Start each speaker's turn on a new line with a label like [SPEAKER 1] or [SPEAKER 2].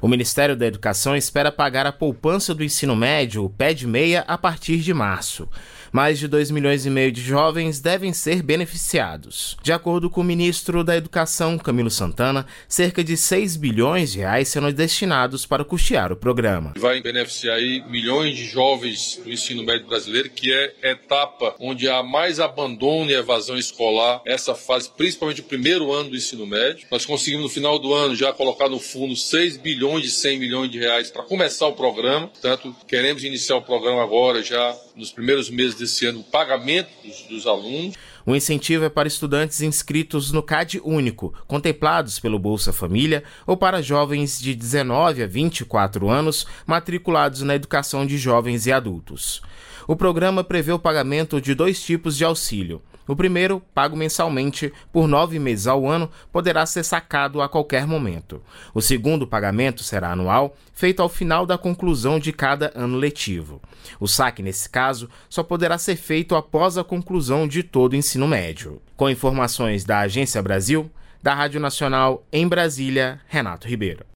[SPEAKER 1] O Ministério da Educação espera pagar a poupança do ensino médio, o PED-6, a partir de março. Mais de 2,5 milhões de jovens devem ser beneficiados. De acordo com o ministro da Educação, Camilo Santana, cerca de 6 bilhões de reais serão destinados para custear o programa.
[SPEAKER 2] Vai beneficiar aí milhões de jovens do ensino médio brasileiro, que é a etapa onde há mais abandono e evasão escolar, essa fase, principalmente o primeiro ano do ensino médio. Nós conseguimos no final do ano já colocar no fundo 6 bilhões de 100 milhões de reais para começar o programa. Portanto, queremos iniciar o programa agora, já nos primeiros meses desse ano, o pagamento dos alunos.
[SPEAKER 1] O incentivo é para estudantes inscritos no CAD Único, contemplados pelo Bolsa Família, ou para jovens de 19 a 24 anos, matriculados na educação de jovens e adultos. O programa prevê o pagamento de 2 tipos de auxílio. O primeiro, pago mensalmente por 9 meses ao ano, poderá ser sacado a qualquer momento. O segundo pagamento será anual, feito ao final da conclusão de cada ano letivo. O saque, nesse caso, só poderá ser feito após a conclusão de todo o ensino médio. Com informações da Agência Brasil, da Rádio Nacional em Brasília, Renato Ribeiro.